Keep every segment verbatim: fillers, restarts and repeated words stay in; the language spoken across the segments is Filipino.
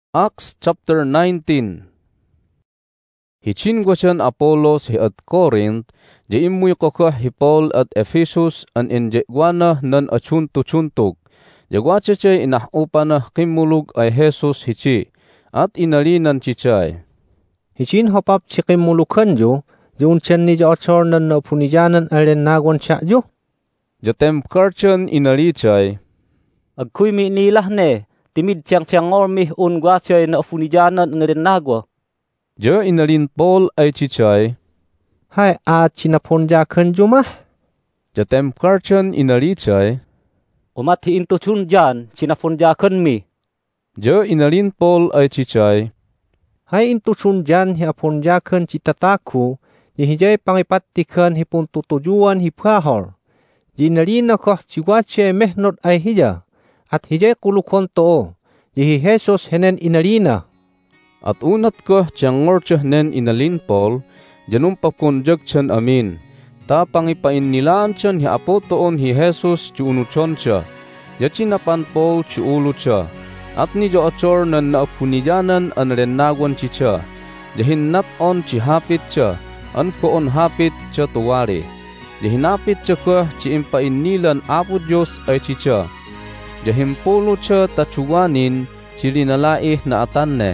Acts chapter nineteen. Hicin gwasan Apollos hi at Corinth, di imuy kokah hi Paul at Ephesus an injegwana nan achunto-chuntok. Jagwacha chay inahupana kimulog ay Jesus hici, at inalinan chichay. Hicin hopap chikimulukan jo, jun chen ni jo ochor nan na punijanan alen nagwan siya jo. Jatem karchan inali chay. Agkuy mi nilah ne, timid tiyang-tiyangor mi ungwa chay na punijanan alen nagwa. Jo inalin Paul ay chichay. Hai a chinaponjakan jo mah. Jatem karchan inali chay. Umat hi into chunjan, chinaponjakan mi. Jo inalin Paul ay chichay. Hai into chunjan hi aponjakan chitataku, hijay pangipatikan hi puntutujuan hi pahor. Jinalina koh chiwache mehnot ay hija, at hijay kulukon to, hi Jesus henen inalina. At unat ko tiyangor nen inalin Paul, janum pakunjag chan amin. Ta pangipain nilaan chan hi apotoon hi Jesus ci unuchon siya. Yachinapan Paul ci ulo siya. At ni jo achor nan naapunijanan an renagwan ci siya. Jahin nat on ci hapit siya, an ko on hapit siya tuwari. Jahinapit siya ko ci impain nilan apo Diyos ay ci siya. Jahim polo siya tachuwanin ci linalaih na atanne.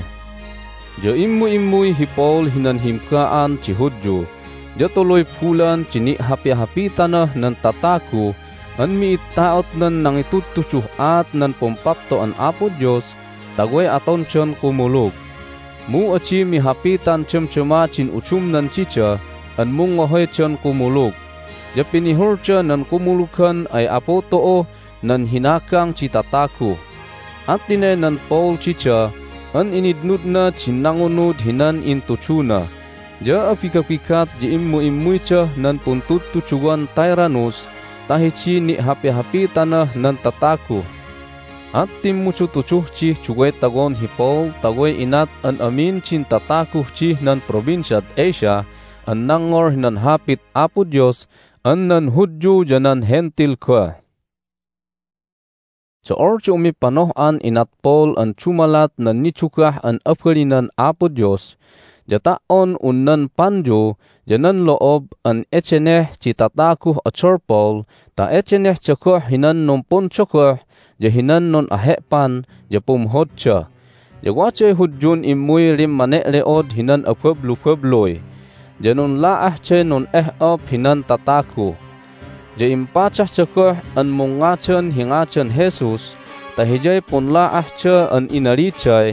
Jo imu-imuy hi Paul hinanhimkaan ci Hudyo. Jo tuloy pulan cini hapi-hapita na ng tataku, an miitaot nan nang itutusuh at nan pompapto an apo Diyos, tagway aton siyan kumulog. Mu achi mi hapitan tiyam-tiyama cin uchum nan chicha, an mungohoy siyan kumulog. Jo pinihur siya nan kumulukan ay apo too nan hinakang ci tataku. At dinay nan Paul chicha, an inidnud na chinangunod hinan intuchuna. Ja apikapikat di imu-imuy siya nan puntutuchuan Tyrannus, tahichi ni hapi-hapita na nan tataku. At timuchutuchuh chi chugay tagon hi Paul tagoy inat an amin chin tataku chi nan probinsyat Asia, an nangor hinan hapit apo Diyos, an nan Hudyo janan hentil kwa. Sa orcho umi panohan inat Paul an chumalat na nichukah an apkalinan apo Diyos, jataon unnan panjo, janan loob an etcheneh chitatakuh achor Paul, ta etcheneh chakoh hinan nompon chakoh, jahinan non ahepan, japumhod siya. Jagwachay Hudyon imuy rim maneleod hinan apweblo-pwebloy, janon laah chay non eh-op hinan tataku. Ja impachah chakoh an mungachan hingachan Jesus, tahijay punlaah cha an inalichay.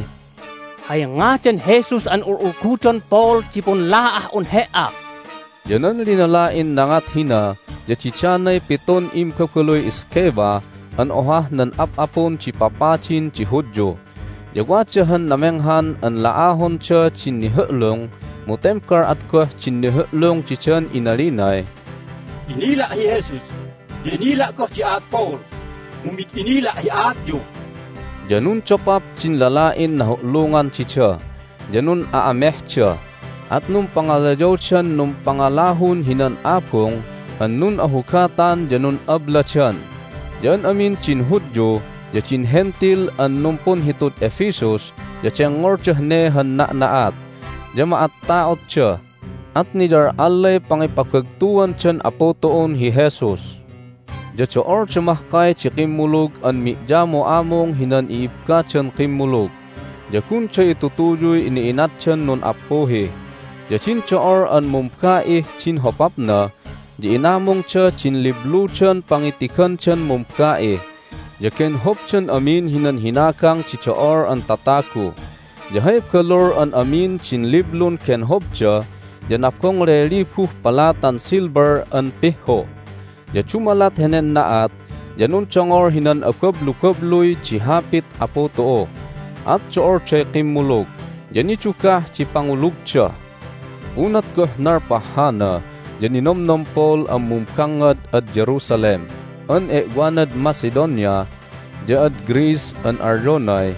Ay ngachan Jesus an ururkuchan Paul cipon laah on hea. Janan linalain nangat hina, ja chichanay piton imkakaloy iskeva, an ohah nan ap-apon ci papachin ci Hudyo. Jagwachahan namenghan an laahon cha chin nihelong, mutemkar at koh chin nihelong chichan inalinay. Inila hi Jesus, dinila ko si at Paul, mumit inila hi at Diyo. Janun chopap chin lalain na hulungan chicha, janun aameh cha, at nung pangalajaw chan nung pangalahun hinan apong, an nun ahukatan janun abla chan. Jan amin chin Hudyo, ja chin hentil an numpon hitot Ephesus, ja chengor chahne han na-naat, ja maat taot cha. At nijar alay pangipagpagtuan chan apotoon hi Jesus. Jacho or chamahkay chi kimulog an mikjamo among hinan iipka chan kimulog. Jakun chay itutuyoy iniinat chan non apohe. Jachin cha or an mumkaih chin hopap na, di inamong cha chin liblu chan pangitikan chan mumkaih. Jaken hop chan amin hinan hinakang chi cha or an tataku. Jahay kalor an amin chin liblun ken hop cha, janapkong relipuh palatan silver an piho. Jachumalat henen naat, janun chongor hinan akablu-kabluy chihapit apotoo. At choor chay kimulog, janichukah chipangulug cha. Unat koh narpahana, janinomnom Paul ang mumkangad at Jerusalem. An egwanad Macedonia, jaad Greece an Arjonay.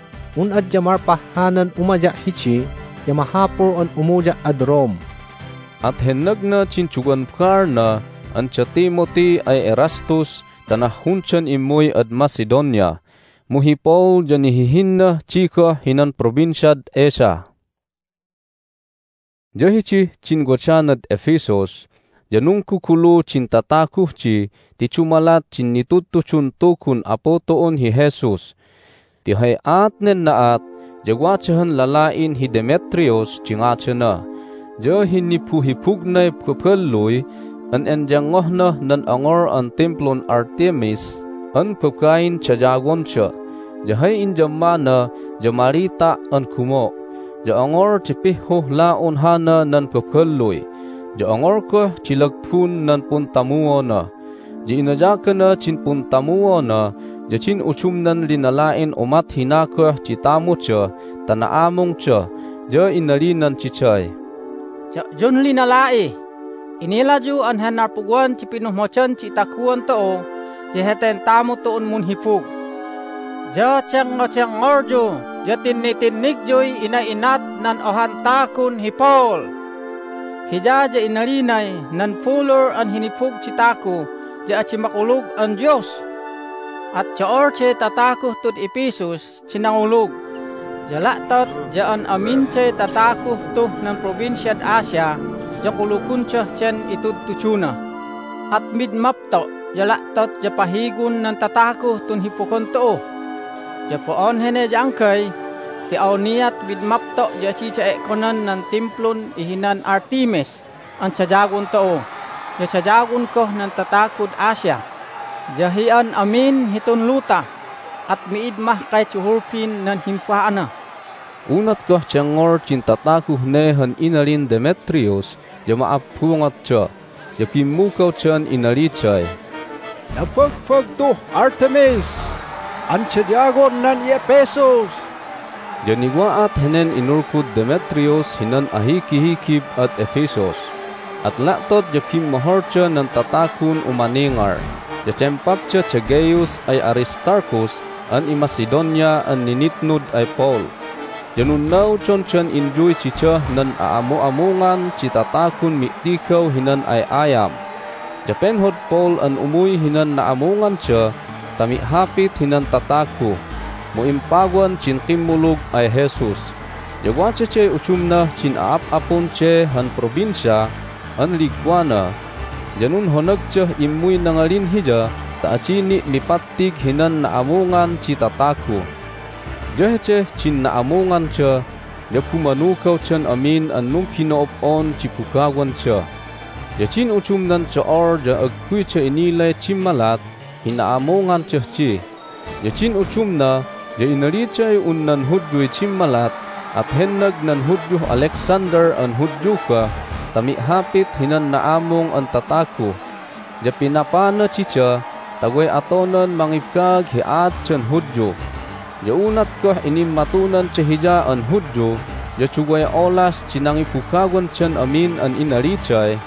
Un ad jamarpahanan umaja hichi, yamahapor an umuja ad Rome. At henag na chinchugan kar na, an cha Timothy ay Erastus, tanahunchan imoy ad Macedonia. muhipol jan hihinna chika hinan probinsyad Asia. Jahichi cingochanad Efesos, janung kukulu cintatakuh ci ti cumalat cin nitutu cuntukun apotoon hi Jesus. Ti hayat nen naat jagwachahan lalain hi Demetrios cingachana. Jahin nipuhipugnay pupelloy an enjangohna nan angor an templon Artemis an pagkain chajagon siya. Jahay injamana jamarita an kumo. Jaangor cipihoh laon hana nan pagkalloy. Jaangor ko cilagpun nan puntamuo na. Di inajaka na cin puntamuo na. Jacin uchum nan linalain umat hinaka citamu siya. Tanaamong siya. Ja inalinan cicay. Ja jun linalai. Inilaju an hanarpuguan cipinuhmochan citakuan to. Jeheten tamu toon munhipug. Ja ceng ngoceng orjo. Ja tinni-tinnik joy ina-inat nan ohan takun hipol. Hija ja inalinay nan fulor an hinipug citaku. Ja acimakulug an Diyos. At ja orche tatakuh tud Epesus cinangulug. Ja laktot ja an aminche tatakuh tuh nan probinsyad Asia. Ja kulukuncha cen itud tucuna. At midmapto ja laktot ja pahigun nan tatakuh tun hipukon to. Ja poon hene jangkay, ti auniat widmapto ja chicha ekonan nan templon ihinan Artemis, ang sajagun to. Ja sajagun ko nan tatakud Asia. Jahian amin hitun luta, at miidmah kay chuhurpin nan himfaana. Unat ko cengor cintatakuh nehan inalin Demetrios, ja maapungat siya, ja kimukaw siyan inalichay. Napagpag to Artemis! Ang tiyadyagon nan Efesos. Janigwaat henen inurkud Demetrios hinan ahiki-hikib at Efesos. At laktot jakim mahorcha nan tatakun umaningar. Jachempapcha Chagaius ay Aristarchus an i Macedonia an ninitnud ay Paul. Janunaw chonchen injuy chicha nan aamo-amungan chitatakun mitikaw hinan ay ayam. Japenhod Paul an umuy hinan naamungan siya tami hapit hinan tataku, mo impagwan cin kimulog ay Jesus. Jagwan siya chay uchumna cin aap-apon che han probinsya, an ligwana. Janun honag siya imuy nangalin hija, taachini nipatig hinan naamungan ci tataku. Jahe che cin naamungan siya, yapumanukaw siyan amin an nung kinoopon ci pukagwan siya. Jacin uchumnan siya or ja agkuy siya inilay cimalat, hinaamongan cehci. Jacin uchumna, ja inalichay unnan hudyoy cimmalat, at hennag nan hudyo Alexander an hudyo ka, tami hapit hinan naamong ang tataku. Ja pinapana chicha, tagway atonan mangipkag hiat chan hudyo. Ja unat ko inimatunan chehija an hudyo, ja chugway olas chinangipukagwan chan amin an inalichay.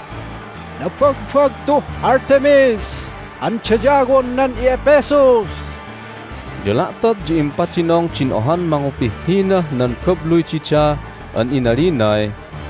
Napagpag to Artemis! Ang tiyadyagon nan Efesos. Jalaktot ji impachinong chinohan mangupihina nan kabluy chicha an inalinay.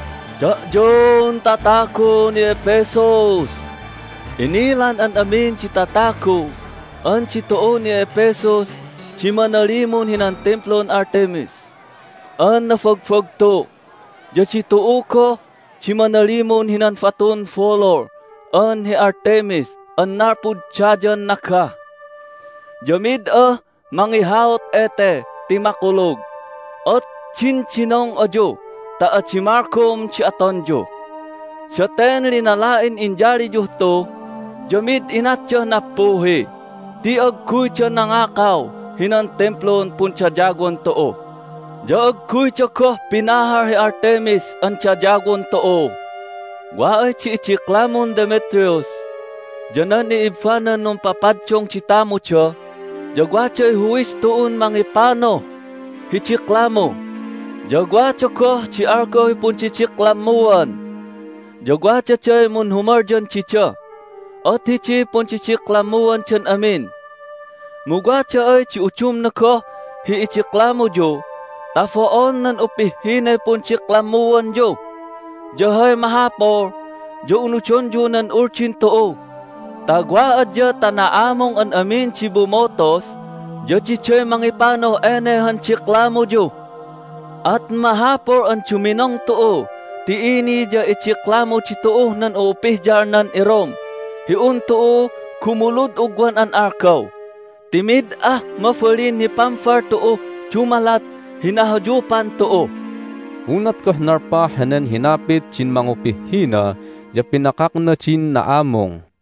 Jajon tatako ni Efesos. Inilan an amin ci tatako. An citoo ni Efesos cimanalimon hinan templon Artemis. An nafagfag to. Ja citoo ko cimanalimon hinan faton folor. An hi Artemis. An narpud tiyajan naka. Jamid a mangihawt ete timakulog. At chinchinong adyo ta achimarkom chi atonjo. Siya ten linalain injari juhto. Jamid inatya napuhi. Ti agkuy tiya nangakaw hinan templon pun tiyajagon too. Ja agkuy tiya ko pinahar hi Artemis an tiyajagon too. Waay chi ichiklamon Demetrios. Janan ni ibfanan nung papadchong chitamu siya, jagwachay huwis tuon mangipano, hichiklamo. Jagwacha ko chi arko hipun chichiklamuan. Jagwacha chay mun humarjan chicha, at hichi pun chichiklamuan chan amin. Mugwacha ay chi uchum na ko, hi ichiklamo jo, tafoon nan upihinay pun chiklamuan jo. Jahay mahapor, jo unuchon jo nan urchin too. Tagwa adya tanaamong an amin ci bumotos, Jo chichoy mangipano ene han chiklamo jo. At mahapor an chuminong too. Ti ini ja ichiklamo chitoo nan upih jarnan irom. Hiun too kumulud ugwan an arkaw. Timid ah mafalin ni pamfar too chumalat hinahajupan too. Unat kah narpa hanen hinapit chin mangupih hina ja pinakak na chin na among.